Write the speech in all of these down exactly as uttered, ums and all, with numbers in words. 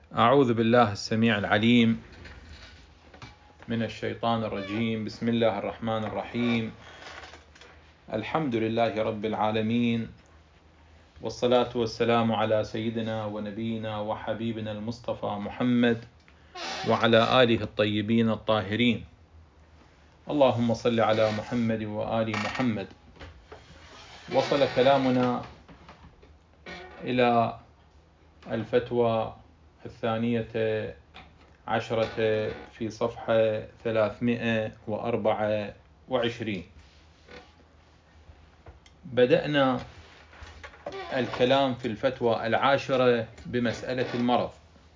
أعوذ بالله السميع العليم من الشيطان الرجيم. بسم الله الرحمن الرحيم. الحمد لله رب العالمين، والصلاة والسلام على سيدنا ونبينا وحبيبنا المصطفى محمد وعلى آله الطيبين الطاهرين. اللهم صل على محمد وآل محمد. وصل كلامنا إلى الفتوى الثانية عشرة في صفحة ثلاثمائة وأربعة وعشرين. بدأنا الكلام في الفتوى العاشرة بمسألة المرض،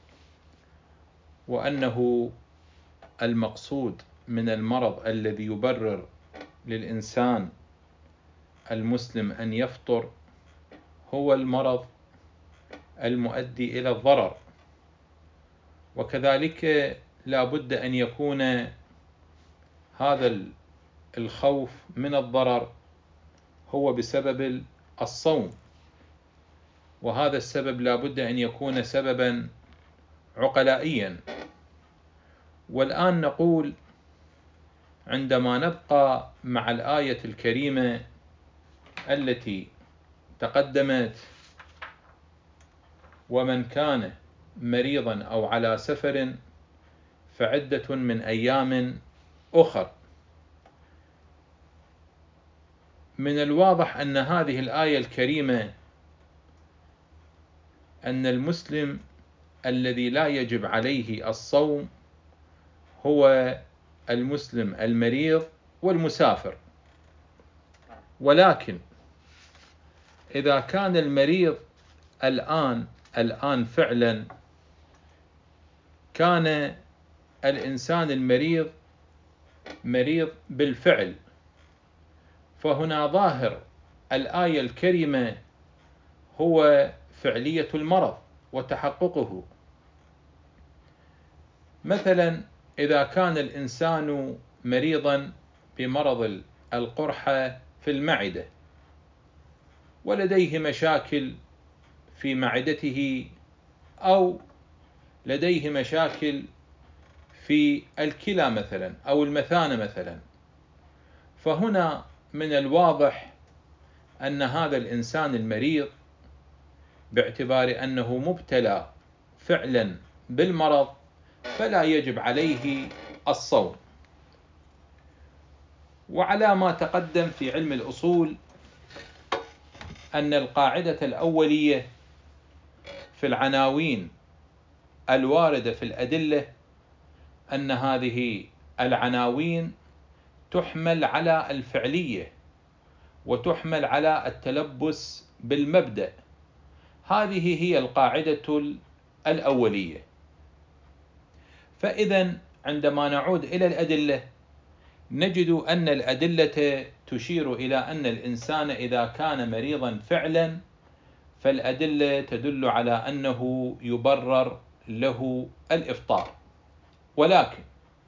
وأنه المقصود من المرض الذي يبرر للإنسان المسلم أن يفطر هو المرض المؤدي إلى الضرر، وكذلك لا بد أن يكون هذا الخوف من الضرر هو بسبب الصوم، وهذا السبب لا بد أن يكون سببا عقلائيا. والآن نقول عندما نبقى مع الآية الكريمة التي تقدمت: ومن كان مريضا أو على سفر فعدة من أيام أخر، من الواضح أن هذه الآية الكريمة أن المسلم الذي لا يجب عليه الصوم هو المسلم المريض والمسافر. ولكن إذا كان المريض الآن الآن فعلا كان الإنسان المريض مريض بالفعل، فهنا ظاهر الآية الكريمة هو فعلية المرض وتحققه. مثلا إذا كان الإنسان مريضا بمرض القرحة في المعدة ولديه مشاكل في معدته، أو لديه مشاكل في الكلى مثلا أو المثانة مثلا، فهنا من الواضح أن هذا الإنسان المريض باعتبار أنه مبتلى فعلا بالمرض فلا يجب عليه الصوم. وعلى ما تقدم في علم الأصول أن القاعدة الأولية في العناوين الواردة في الأدلة أن هذه العناوين تحمل على الفعلية وتحمل على التلبس بالمبدأ. هذه هي القاعدة الأولية. فإذا عندما نعود إلى الأدلة نجد أن الأدلة تشير إلى أن الإنسان إذا كان مريضا فعلا فالأدلة تدل على أنه يبرر له الإفطار. ولكن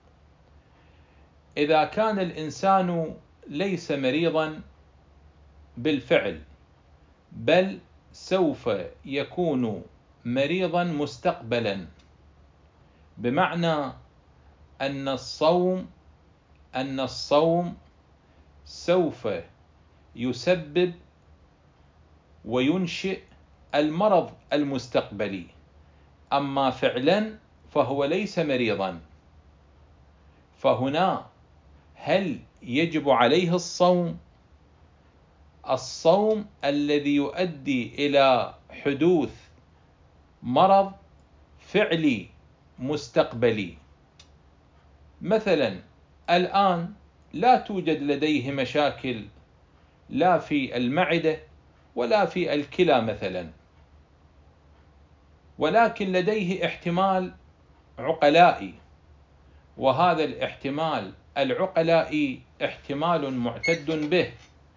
إذا كان الإنسان ليس مريضا بالفعل بل سوف يكون مريضا مستقبلا، بمعنى أن الصوم أن الصوم سوف يسبب وينشئ المرض المستقبلي، أما فعلا فهو ليس مريضا، فهنا هل يجب عليه الصوم؟ الصوم الذي يؤدي إلى حدوث مرض فعلي مستقبلي. مثلا الآن لا توجد لديه مشاكل لا في المعدة ولا في الكلى مثلا، ولكن لديه احتمال عقلائي، وهذا الاحتمال العقلائي احتمال معتد به،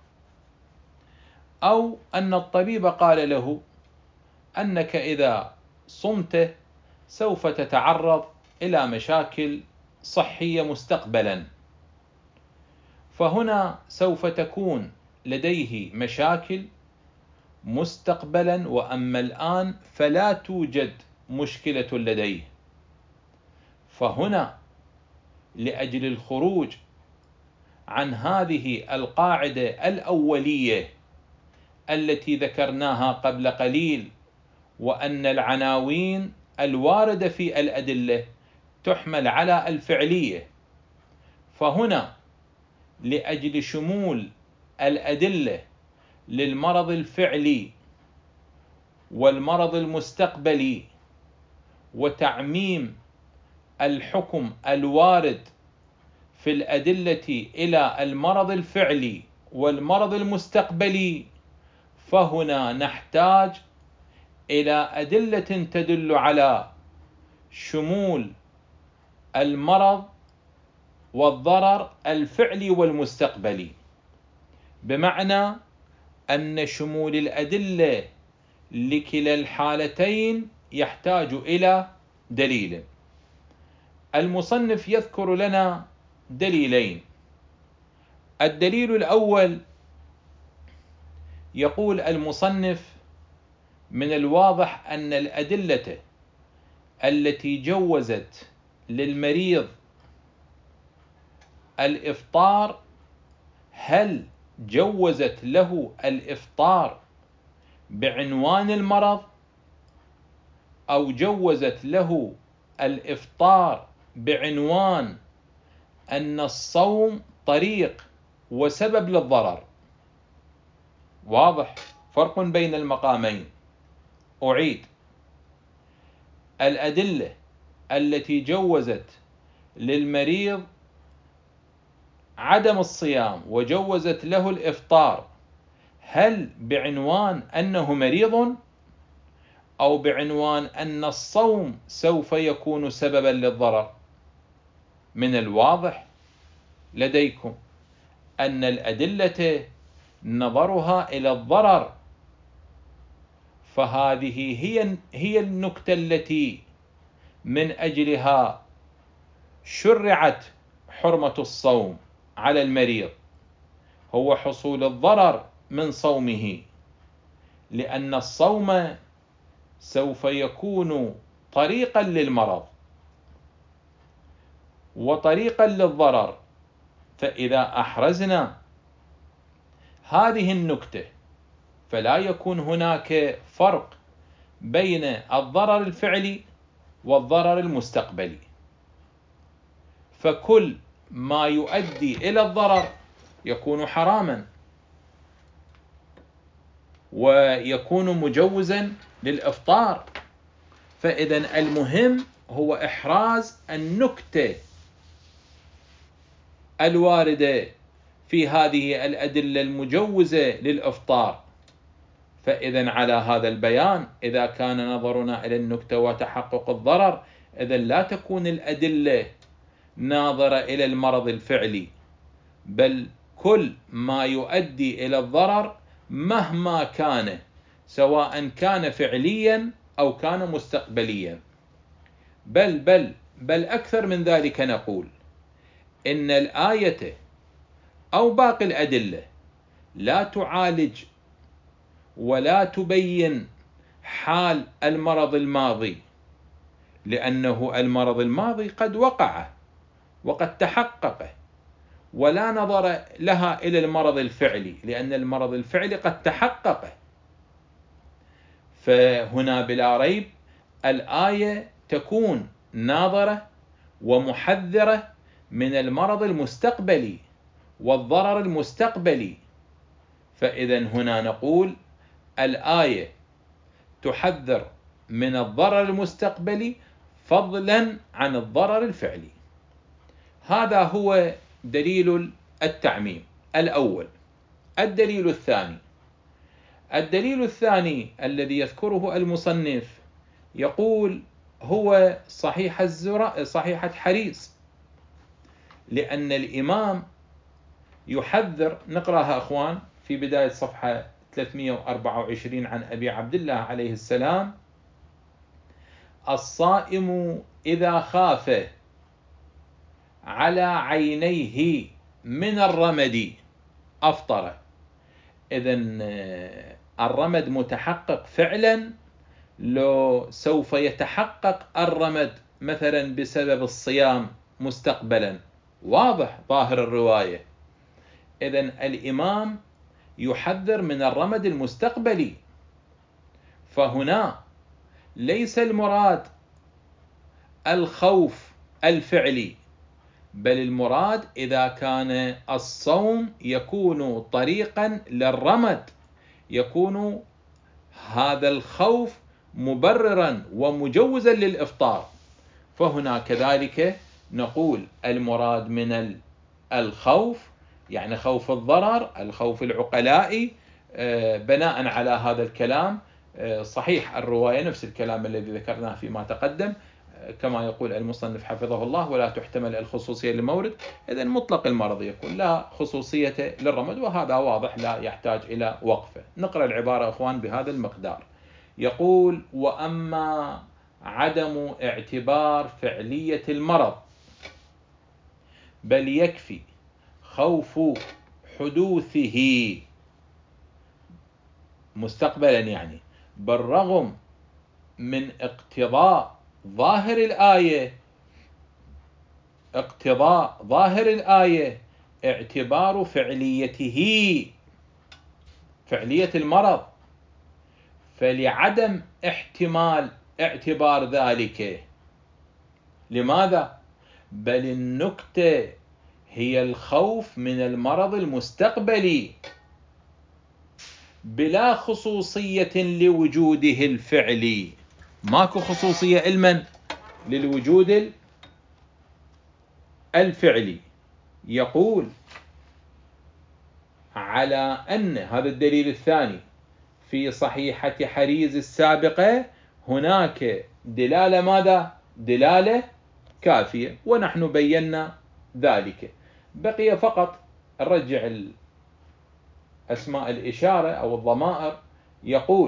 أو أن الطبيب قال له أنك إذا صمت سوف تتعرض إلى مشاكل صحية مستقبلا، فهنا سوف تكون لديه مشاكل مستقبلا، وأما الآن فلا توجد مشكلة لديه. فهنا لأجل الخروج عن هذه القاعدة الأولية التي ذكرناها قبل قليل، وأن العناوين الواردة في الأدلة تحمل على الفعلية، فهنا لأجل شمول الأدلة للمرض الفعلي والمرض المستقبلي وتعميم الحكم الوارد في الأدلة إلى المرض الفعلي والمرض المستقبلي، فهنا نحتاج إلى أدلة تدل على شمول المرض والضرر الفعلي والمستقبلي، بمعنى أن شمول الأدلة لكلا الحالتين يحتاج إلى دليل. المصنف يذكر لنا دليلين. الدليل الأول، يقول المصنف: من الواضح أن الأدلة التي جوزت للمريض الإفطار، هل جوزت له الإفطار بعنوان المرض، أو جوزت له الإفطار بعنوان أن الصوم طريق وسبب للضرر؟ واضح، فرق بين المقامين. أعيد: الأدلة التي جوزت للمريض عدم الصيام وجوزت له الإفطار، هل بعنوان أنه مريض، أو بعنوان أن الصوم سوف يكون سببا للضرر؟ من الواضح لديكم أن الأدلة نظرها إلى الضرر، فهذه هي هي النكتة التي من أجلها شرعت حرمة الصوم على المريض، هو حصول الضرر من صومه، لأن الصوم سوف يكون طريقا للمرض وطريقا للضرر. فإذا أحرزنا هذه النكتة فلا يكون هناك فرق بين الضرر الفعلي والضرر المستقبلي، فكل ما يؤدي إلى الضرر يكون حراما ويكون مجوزا للإفطار. فإذا المهم هو إحراز النكتة الواردة في هذه الأدلة المجوزة للإفطار. فإذا على هذا البيان، إذا كان نظرنا إلى النكتة وتحقق الضرر، إذا لا تكون الأدلة ناظرة إلى المرض الفعلي، بل كل ما يؤدي إلى الضرر مهما كان، سواء كان فعليا أو كان مستقبليا. بل بل بل أكثر من ذلك، نقول إن الآية أو باقي الأدلة لا تعالج ولا تبين حال المرض الماضي، لأنه المرض الماضي قد وقع وقد تحقق، ولا نظر لها إلى المرض الفعلي، لأن المرض الفعلي قد تحقق. فهنا بلا ريب الآية تكون ناظرة ومحذرة من المرض المستقبلي والضرر المستقبلي. فإذا هنا نقول الآية تحذر من الضرر المستقبلي فضلا عن الضرر الفعلي. هذا هو دليل التعميم الأول. الدليل الثاني، الدليل الثاني الذي يذكره المصنف، يقول هو صحيح الزرع صحيحة حريص، لأن الإمام يحذر، نقرأها أخوان في بداية صفحة ثلاثمئة وأربعة وعشرين عن أبي عبد الله عليه السلام: الصائم إذا خاف على عينيه من الرمد أفطر. إذن الرمد متحقق فعلا لو سوف يتحقق الرمد مثلا بسبب الصيام مستقبلا، واضح ظاهر الرواية. إذن الإمام يحذر من الرمد المستقبلي، فهنا ليس المراد الخوف الفعلي، بل المراد إذا كان الصوم يكون طريقا للرمد، يكون هذا الخوف مبررا ومجوزا للإفطار، فهنا كذلك نقول المراد من الخوف يعني خوف الضرر، الخوف العقلائي. بناء على هذا الكلام صحيح الرواية نفس الكلام الذي ذكرناه فيما تقدم، كما يقول المصنف حفظه الله: ولا تحتمل الخصوصية للمورد. إذن مطلق المرض يكون لا خصوصية للرمد، وهذا واضح لا يحتاج إلى وقفة. نقرأ العبارة أخوان بهذا المقدار. يقول: وأما عدم اعتبار فعلية المرض، بل يكفي خوف حدوثه مستقبلا، يعني بالرغم من اقتضاء ظاهر الآية اقتضاء ظاهر الآية اعتبار فعليته، فعلية المرض، فلعدم احتمال اعتبار ذلك. لماذا؟ بل النكتة هي الخوف من المرض المستقبلي بلا خصوصية لوجوده الفعلي. ماكو خصوصية علما للوجود الفعلي. يقول: على أن هذا الدليل الثاني في صحيحة حريز السابقة هناك دلالة ماذا؟ دلالة كافية، ونحن بينا ذلك. بقي فقط نرجع أسماء الإشارة أو الضمائر. يقول: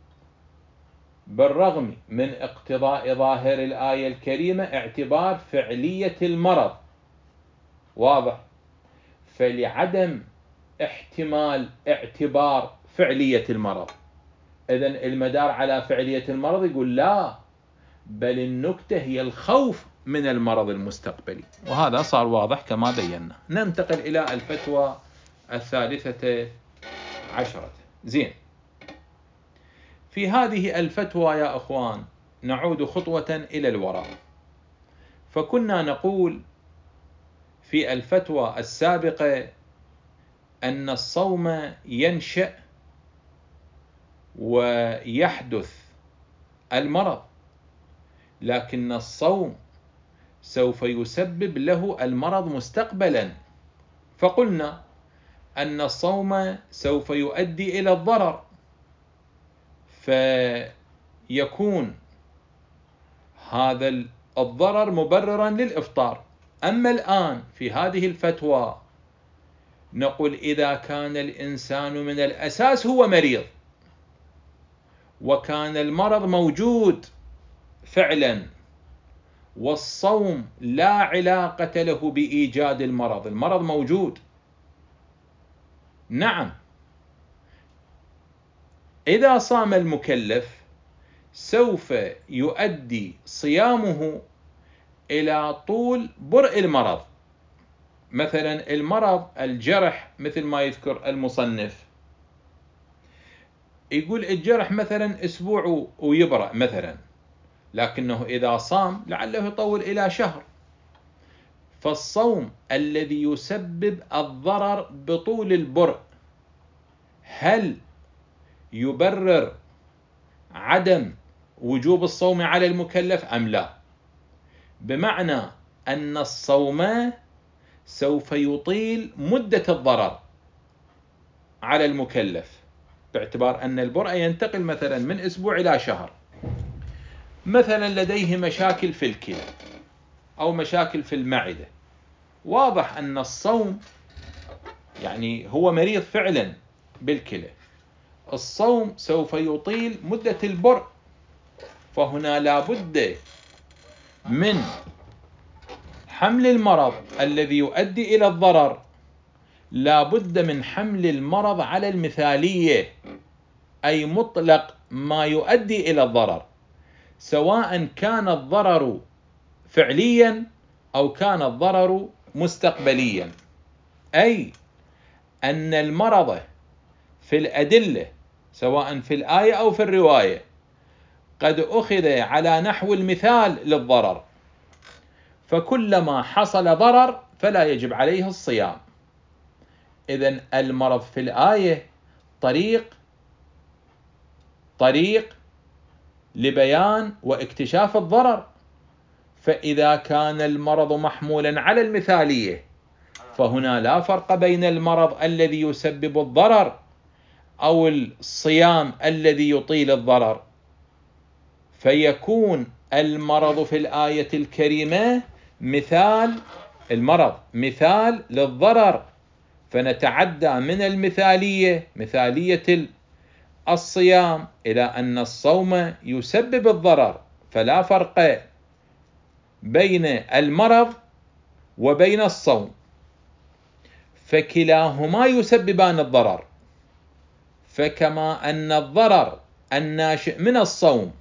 بالرغم من اقتضاء ظاهر الآية الكريمة اعتبار فعلية المرض، واضح، فلعدم احتمال اعتبار فعلية المرض. إذن المدار على فعلية المرض يقول لا، بل النكتة هي الخوف من المرض المستقبلي، وهذا صار واضح كما بينا. ننتقل إلى الفتوى الثالثة عشرة. زين، في هذه الفتوى يا أخوان نعود خطوة إلى الوراء. فكنا نقول في الفتوى السابقة أن الصوم ينشأ ويحدث المرض، لكن الصوم سوف يسبب له المرض مستقبلا. فقلنا أن الصوم سوف يؤدي إلى الضرر، فيكون هذا الضرر مبررا للإفطار. أما الآن في هذه الفتوى نقول إذا كان الإنسان من الأساس هو مريض وكان المرض موجود فعلا، والصوم لا علاقة له بإيجاد المرض، المرض موجود، نعم، إذا صام المكلف سوف يؤدي صيامه إلى طول برء المرض. مثلا المرض الجرح مثل ما يذكر المصنف، يقول الجرح مثلا أسبوع ويبرأ مثلا، لكنه إذا صام لعله يطول إلى شهر. فالصوم الذي يسبب الضرر بطول البرء هل يبرر عدم وجوب الصوم على المكلف أم لا؟ بمعنى أن الصوم سوف يطيل مدة الضرر على المكلف، باعتبار أن البرء ينتقل مثلا من أسبوع إلى شهر. مثلا لديه مشاكل في الكلى أو مشاكل في المعدة، واضح أن الصوم يعني هو مريض فعلا بالكلى، الصوم سوف يطيل مدة البرء، فهنا لا بد من حمل المرض الذي يؤدي إلى الضرر، لا بد من حمل المرض على المثالية، أي مطلق ما يؤدي إلى الضرر، سواء كان الضرر فعليا أو كان الضرر مستقبليا، أي أن المرض في الأدلة سواء في الآية أو في الرواية قد أخذ على نحو المثال للضرر، فكلما حصل ضرر فلا يجب عليه الصيام. إذن المرض في الآية طريق طريق لبيان واكتشاف الضرر، فإذا كان المرض محمولا على المثالية فهنا لا فرق بين المرض الذي يسبب الضرر أو الصيام الذي يطيل الضرر، فيكون المرض في الآية الكريمة مثال المرض مثال للضرر، فنتعدى من المثالية مثالية الصيام إلى أن الصوم يسبب الضرر، فلا فرق بين المرض وبين الصوم، فكلاهما يسببان الضرر. فكما أن الضرر الناشئ من الصوم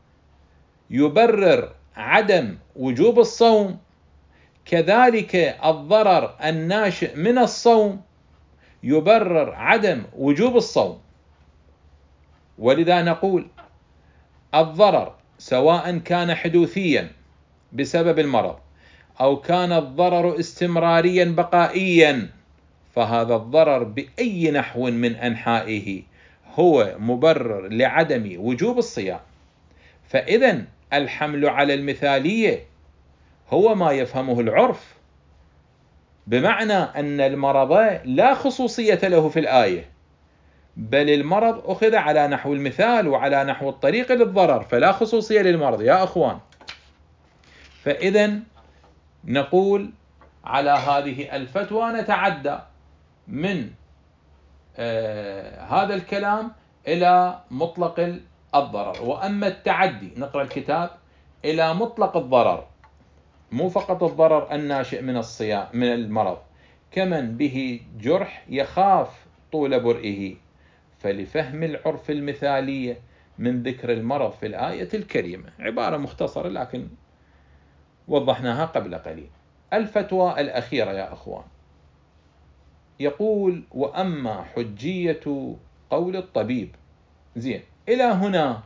يبرر عدم وجوب الصوم، كذلك الضرر الناشئ من الصوم يبرر عدم وجوب الصوم. ولذا نقول الضرر سواء كان حدوثيا بسبب المرض أو كان الضرر استمراريا بقائيا، فهذا الضرر بأي نحو من أنحائه هو مبرر لعدم وجوب الصيام. فإذا الحمل على المثالية هو ما يفهمه العرف، بمعنى أن المرض لا خصوصية له في الآية، بل المرض أخذ على نحو المثال وعلى نحو الطريق للضرر، فلا خصوصية للمرض يا أخوان. فإذا نقول على هذه الفتوى نتعدى من آه هذا الكلام إلى مطلق الضرر. وأما التعدي نقرأ الكتاب إلى مطلق الضرر، مو فقط الضرر الناشئ من الصيام من المرض، كمن به جرح يخاف طول برئه، فلفهم العرف المثالية من ذكر المرض في الآية الكريمة. عبارة مختصرة لكن وضحناها قبل قليل. الفتوى الأخيرة يا أخوان، يقول وأما حجية قول الطبيب. زين، إلى هنا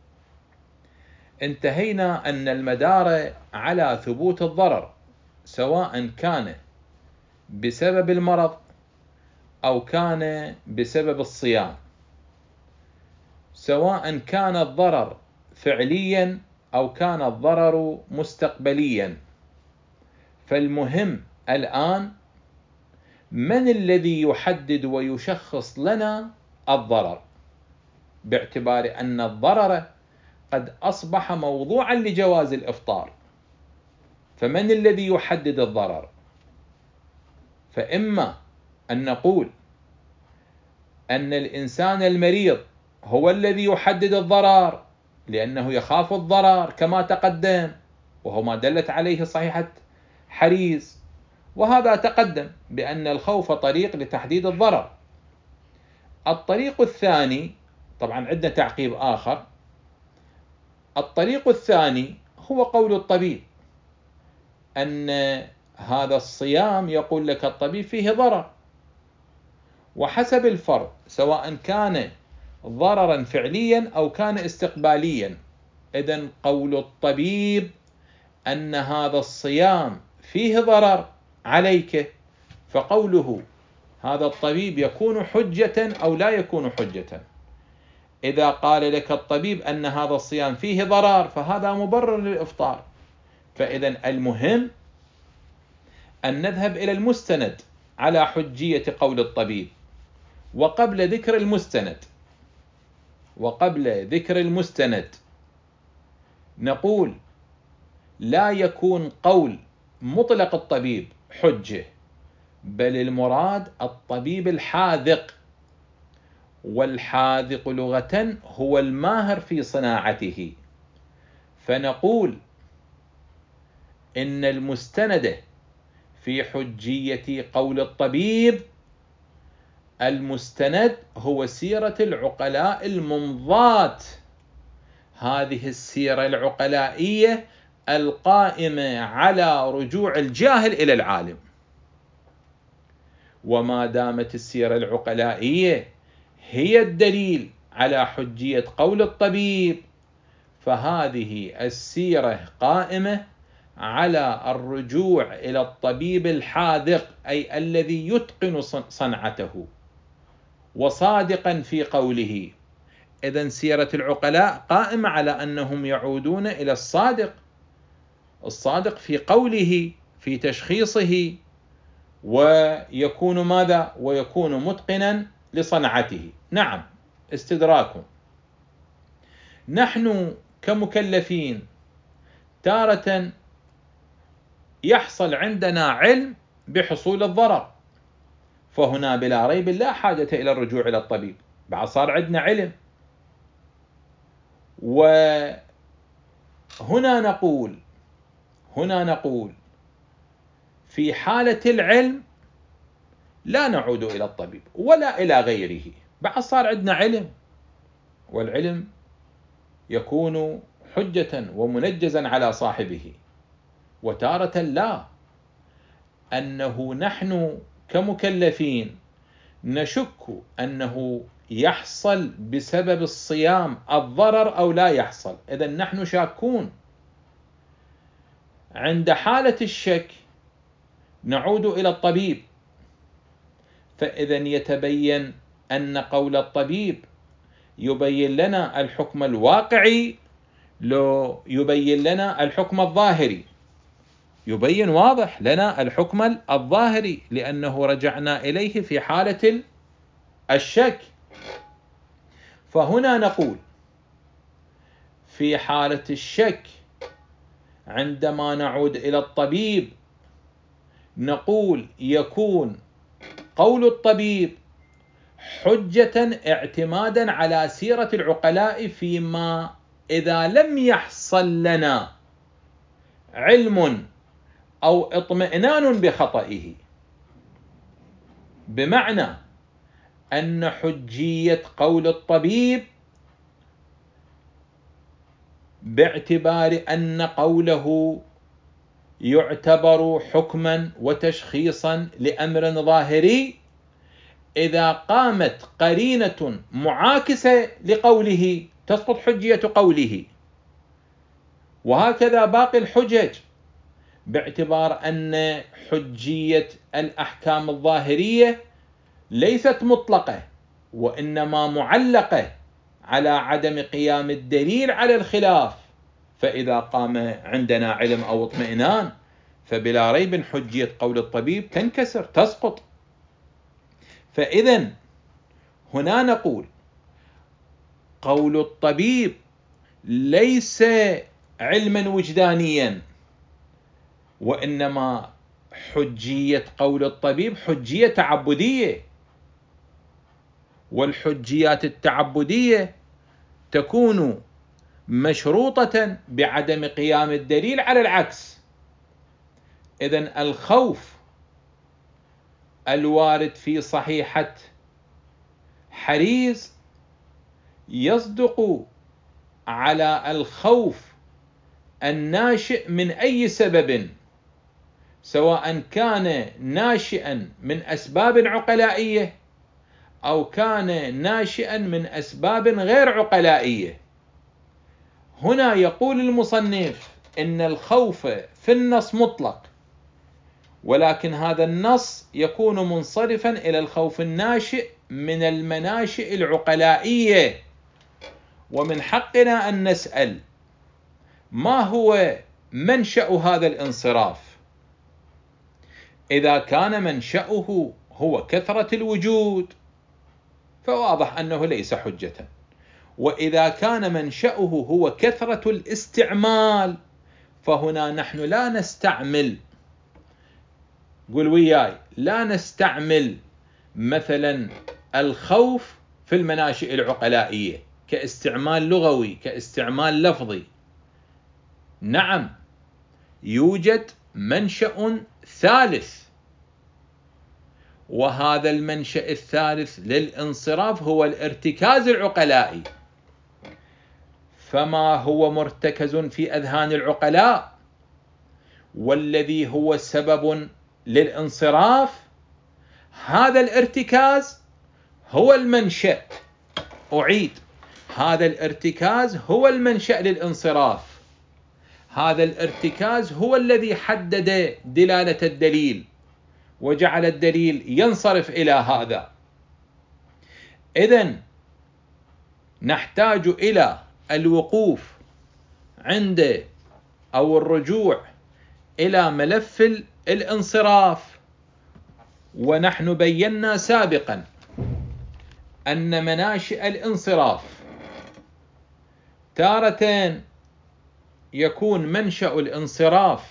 انتهينا أن المدار على ثبوت الضرر سواء كان بسبب المرض أو كان بسبب الصيام، سواء كان الضرر فعليا أو كان الضرر مستقبليا. فالمهم الآن من الذي يحدد ويشخص لنا الضرر، باعتبار أن الضرر قد أصبح موضوعا لجواز الإفطار. فمن الذي يحدد الضرر؟ فإما أن نقول أن الإنسان المريض هو الذي يحدد الضرر لأنه يخاف الضرر كما تقدم، وهو ما دلت عليه صحيحة حريز، وهذا تقدم بأن الخوف طريق لتحديد الضرر. الطريق الثاني، طبعا عندنا تعقيب آخر، الطريق الثاني هو قول الطبيب أن هذا الصيام يقول لك الطبيب فيه ضرر، وحسب الفرد سواء كان ضررا فعليا أو كان استقباليا. إذن قول الطبيب أن هذا الصيام فيه ضرر عليك، فقوله هذا الطبيب يكون حجة أو لا يكون حجة. إذا قال لك الطبيب أن هذا الصيام فيه ضرر فهذا مبرر للإفطار. فإذا المهم أن نذهب إلى المستند على حجية قول الطبيب. وقبل ذكر المستند وقبل ذكر المستند نقول لا يكون قول مطلق الطبيب حجة، بل المراد الطبيب الحاذق، والحاذق لغة هو الماهر في صناعته. فنقول إن المستند في حجية قول الطبيب المستند هو سيرة العقلاء الممضاة، هذه السيرة العقلائية القائمة على رجوع الجاهل إلى العالم. وما دامت السيرة العقلائية هي الدليل على حجية قول الطبيب، فهذه السيرة قائمة على الرجوع إلى الطبيب الحاذق، أي الذي يتقن صنعته وصادقا في قوله. إذن سيرة العقلاء قائمة على أنهم يعودون إلى الصادق، الصادق في قوله في تشخيصه، ويكون ماذا؟ ويكون متقنا لصنعته. نعم، استدراك. نحن كمكلفين تارة يحصل عندنا علم بحصول الضرر، فهنا بلا ريب لا حاجة إلى الرجوع إلى الطبيب، بعد صار عندنا علم. وهنا نقول هنا نقول في حالة العلم لا نعود إلى الطبيب ولا إلى غيره، بعد صار عندنا علم، والعلم يكون حجة ومنجزا على صاحبه. وتارة لا، أنه نحن كمكلفين نشك أنه يحصل بسبب الصيام الضرر أو لا يحصل، إذن نحن شاكون. عند حالة الشك نعود إلى الطبيب، فإذن يتبين أن قول الطبيب يبين لنا الحكم الواقعي، لو يبين لنا الحكم الظاهري، يبين واضح لنا الحكم الظاهري، لأنه رجعنا إليه في حالة الشك. فهنا نقول في حالة الشك عندما نعود إلى الطبيب نقول يكون قول الطبيب حجة اعتمادا على سيرة العقلاء، فيما إذا لم يحصل لنا علم أو اطمئنان بخطئه، بمعنى أن حجية قول الطبيب باعتبار أن قوله يعتبر حكما وتشخيصا لأمر ظاهري، إذا قامت قرينة معاكسة لقوله تسقط حجية قوله. وهكذا باقي الحجج، باعتبار أن حجية الأحكام الظاهرية ليست مطلقة، وإنما معلقة على عدم قيام الدليل على الخلاف، فإذا قام عندنا علم أو اطمئنان فبلا ريب حجية قول الطبيب تنكسر تسقط. فإذن هنا نقول قول الطبيب ليس علما وجدانيا، وإنما حجية قول الطبيب حجية تعبدية، والحجيات التعبدية تكون مشروطة بعدم قيام الدليل على العكس. إذن الخوف الوارد في صحيحة حريز يصدق على الخوف الناشئ من أي سبب، سواء كان ناشئا من أسباب عقلائية أو كان ناشئا من أسباب غير عقلائية. هنا يقول المصنف إن الخوف في النص مطلق، ولكن هذا النص يكون منصرفا إلى الخوف الناشئ من المناشئ العقلائية. ومن حقنا أن نسأل ما هو منشأ هذا الانصراف؟ إذا كان منشأه هو كثرة الوجود فواضح أنه ليس حجة، وإذا كان منشأه هو كثرة الاستعمال فهنا نحن لا نستعمل، قل وياي، لا نستعمل مثلا الخوف في المناشئ العقلائية كاستعمال لغوي كاستعمال لفظي. نعم، يوجد منشأ ثالث، وهذا المنشأ الثالث للانصراف هو الارتكاز العقلائي. فما هو مرتكز في أذهان العقلاء والذي هو سبب للانصراف، هذا الارتكاز هو المنشأ. أعيد، هذا الارتكاز هو المنشأ للانصراف. هذا الارتكاز هو الذي حدد دلالة الدليل وجعل الدليل ينصرف إلى هذا. إذن نحتاج إلى الوقوف عند أو الرجوع إلى ملف الانصراف. ونحن بينا سابقا أن مناشئ الانصراف تارة يكون منشأ الانصراف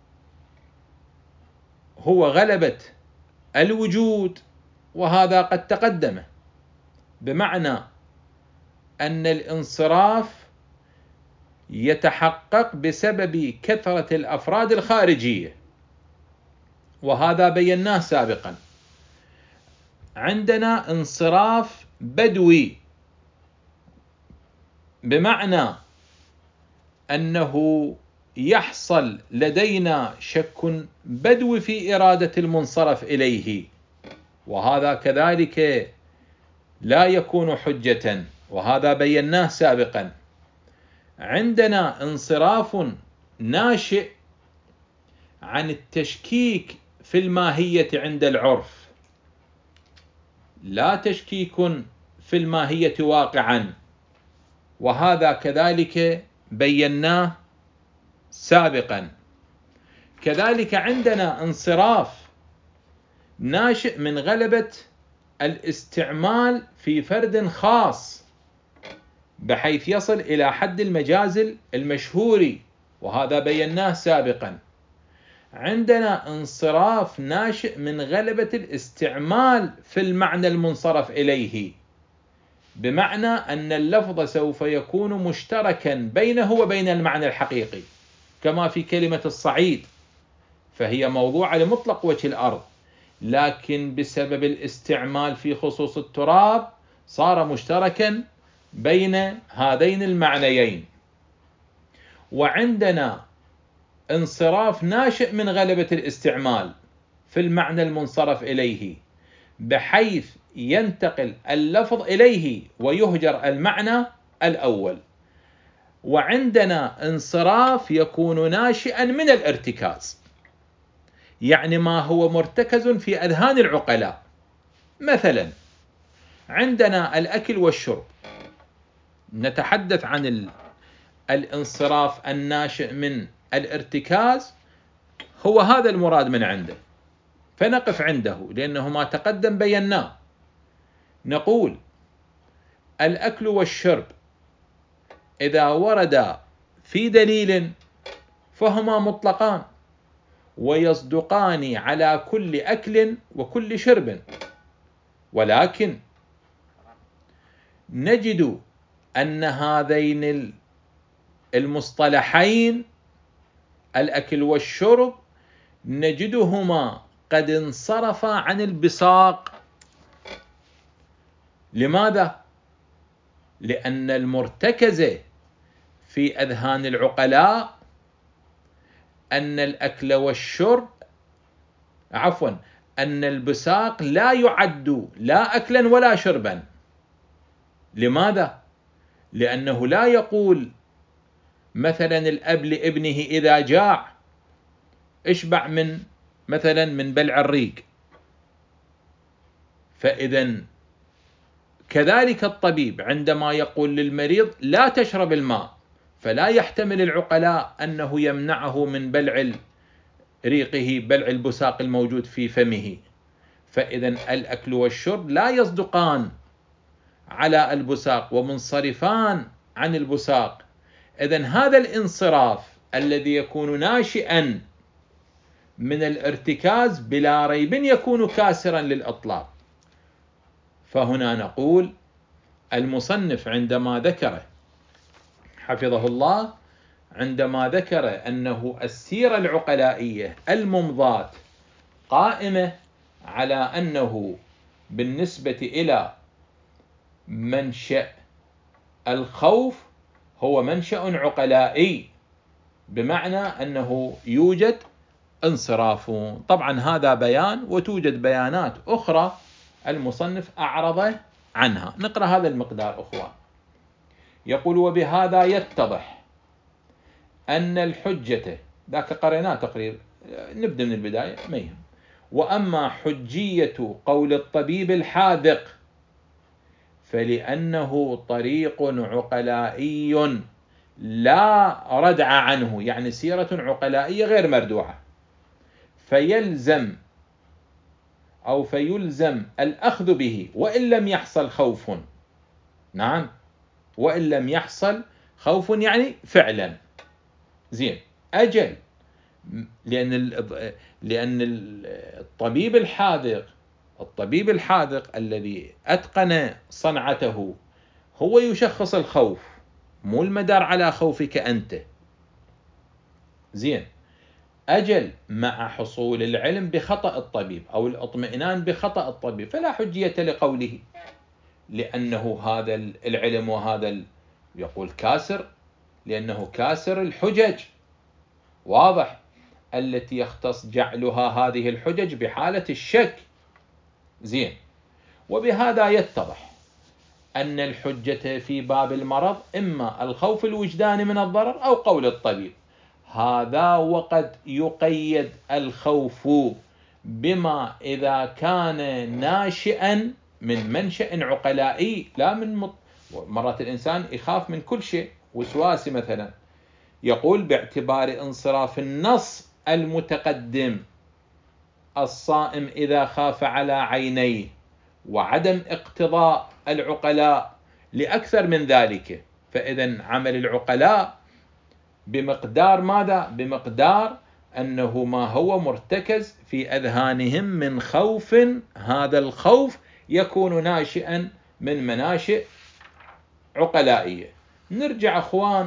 هو غلبة الوجود، وهذا قد تقدم، بمعنى أن الانصراف يتحقق بسبب كثرة الأفراد الخارجية، وهذا بيناه سابقا. عندنا انصراف بدوي، بمعنى أنه يحصل لدينا شك بدوي في إرادة المنصرف إليه، وهذا كذلك لا يكون حجة، وهذا بيناه سابقا. عندنا انصراف ناشئ عن التشكيك في الماهية عند العرف، لا تشكيك في الماهية واقعا، وهذا كذلك بيناه سابقا. كذلك عندنا انصراف ناشئ من غلبة الاستعمال في فرد خاص بحيث يصل إلى حد المجاز المشهور، وهذا بيناه سابقا. عندنا انصراف ناشئ من غلبة الاستعمال في المعنى المنصرف إليه، بمعنى أن اللفظ سوف يكون مشتركا بينه وبين المعنى الحقيقي، كما في كلمة الصعيد، فهي موضوعة لمطلق وجه الأرض، لكن بسبب الاستعمال في خصوص التراب صار مشتركا بين هذين المعنيين. وعندنا انصراف ناشئ من غلبة الاستعمال في المعنى المنصرف إليه، بحيث ينتقل اللفظ إليه ويهجر المعنى الأول. وعندنا انصراف يكون ناشئا من الارتكاز، يعني ما هو مرتكز في أذهان العقلاء. مثلا عندنا الأكل والشرب، نتحدث عن الانصراف الناشئ من الارتكاز، هو هذا المراد من عنده، فنقف عنده لأنه ما تقدم بيناه. نقول الأكل والشرب إذا ورد في دليل فهما مطلقان ويصدقان على كل أكل وكل شرب، ولكن نجد أن هذين المصطلحين الأكل والشرب نجدهما قد انصرفا عن البصاق. لماذا؟ لأن المرتكز في أذهان العقلاء أن الأكل والشرب عفوا أن البصاق لا يعد لا أكلا ولا شربا. لماذا؟ لأنه لا يقول مثلا الأب لابنه إذا جاع اشبع من مثلا من بلع الريق. فإذا كذلك الطبيب عندما يقول للمريض لا تشرب الماء، فلا يحتمل العقلاء أنه يمنعه من بلع ريقه، بلع البساق الموجود في فمه. فإذا الأكل والشرب لا يصدقان على البساق ومنصرفان عن البساق. إذن هذا الانصراف الذي يكون ناشئا من الارتكاز بلا ريب يكون كاسرا للإطلاق. فهنا نقول المصنف عندما ذكر حفظه الله عندما ذكر أنه السيرة العقلائية الممضاة قائمة على أنه بالنسبة إلى منشأ الخوف هو منشأ عقلائي، بمعنى أنه يوجد انصراف. طبعا هذا بيان، وتوجد بيانات أخرى المصنف أعرض عنها. نقرأ هذا المقدار أخوان. يقول: وبهذا يتضح أن الحجة، ذاك قريناه تقريبا، نبدأ من البداية ما يهم. وأما حجية قول الطبيب الحاذق فلأنه طريق عقلائي لا ردع عنه، يعني سيرة عقلائية غير مردوعة، فيلزم أو فيلزم الأخذ به وإن لم يحصل خوف. نعم، وإن لم يحصل خوف يعني فعلا. زين، أجل، لأن لأن الطبيب الحاذق الطبيب الحاذق الذي أتقن صنعته هو يشخص الخوف، مو المدار على خوفك أنت. زين، أجل، مع حصول العلم بخطأ الطبيب أو الاطمئنان بخطأ الطبيب فلا حجية لقوله، لأنه هذا العلم وهذا يقول كاسر، لأنه كاسر الحجج، واضح، التي يختص جعلها هذه الحجج بحالة الشك. زين، وبهذا يتضح أن الحجة في باب المرض إما الخوف الوجداني من الضرر أو قول الطبيب. هذا وقد يقيد الخوف بما إذا كان ناشئا من منشأ عقلائي لا من مط... مرات الإنسان يخاف من كل شيء، وسواسي مثلا. يقول: باعتبار انصراف النص المتقدم الصائم إذا خاف على عينيه، وعدم اقتضاء العقلاء لأكثر من ذلك. فإذا عمل العقلاء بمقدار ماذا؟ بمقدار أنه ما هو مرتكز في أذهانهم من خوف، هذا الخوف يكون ناشئا من مناشئ عقلائية. نرجع أخوان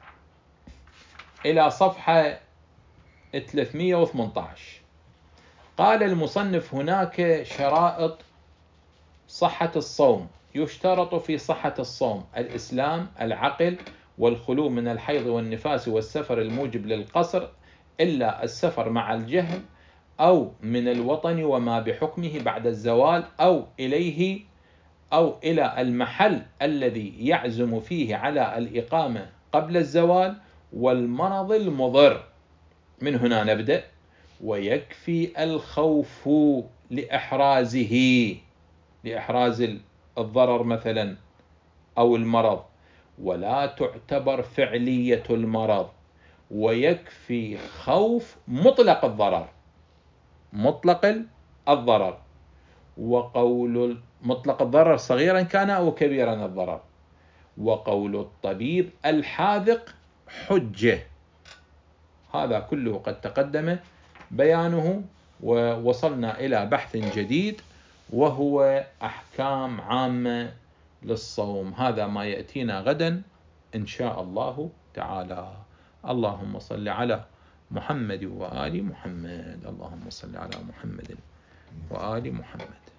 إلى صفحة ثلاثمئة وثمانية عشر. قال المصنف: هناك شرائط صحة الصوم. يشترط في صحة الصوم الإسلام، العقل، والخلو من الحيض والنفاس والسفر الموجب للقصر، إلا السفر مع الجهل أو من الوطن وما بحكمه بعد الزوال أو إليه أو إلى المحل الذي يعزم فيه على الإقامة قبل الزوال، والمرض المضر. من هنا نبدأ. ويكفي الخوف لإحرازه، لإحراز الضرر مثلا أو المرض، ولا تعتبر فعلية المرض. ويكفي خوف مطلق الضرر، مطلق الضرر، وقول مطلق الضرر صغيرا كان أو كبيرا الضرر. وقول الطبيب الحاذق حجة. هذا كله قد تقدم بيانه، ووصلنا إلى بحث جديد وهو أحكام عامة للصوم. هذا ما يأتينا غدا إن شاء الله تعالى. اللهم صل على محمد وآل محمد. اللهم صل على محمد وآل محمد.